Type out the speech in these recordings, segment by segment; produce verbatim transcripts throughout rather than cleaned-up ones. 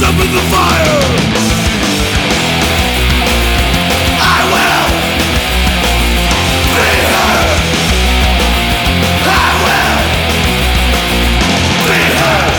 up in the fire. I will be heard. I will be heard.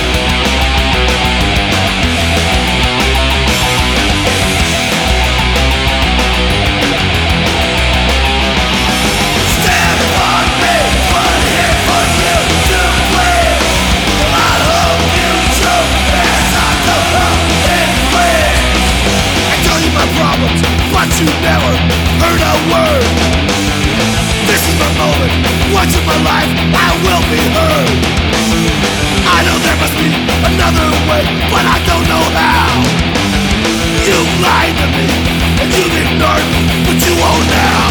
Stand on me, but here for you to please. I hope you choke as I go up and free. I tell you my problems, but you never heard a word. This is my moment, once in my life I will be heard. I know there must be another way, but I don't know how. You lied to me, and you've ignored me, but you won't now.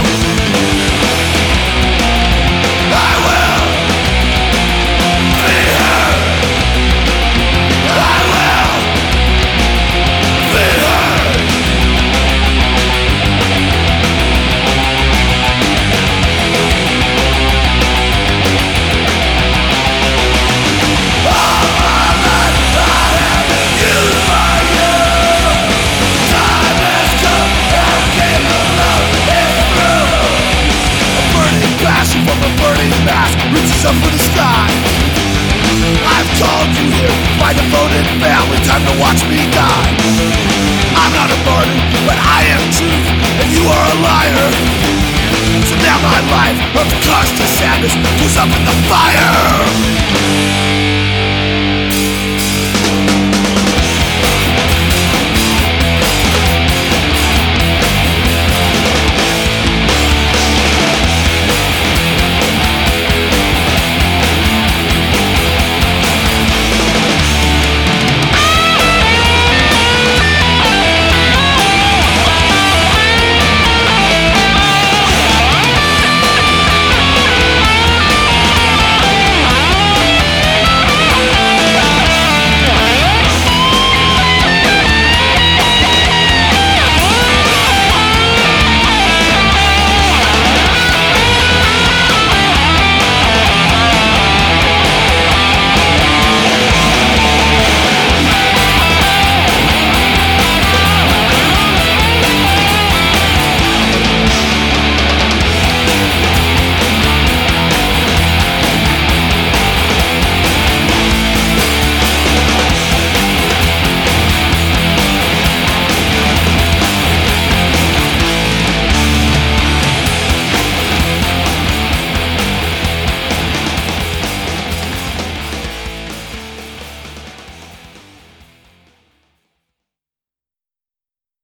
I will be heard. I will be heard. All my life I have been used by you. Time has come, I came alone and through. A burning passion from a burning mask reaches up for the sky. I've called you here by the phone and family, time to watch me die. I'm not a martyr, but I am truth, and you are a liar. So now my life of constant sadness goes up in the fire.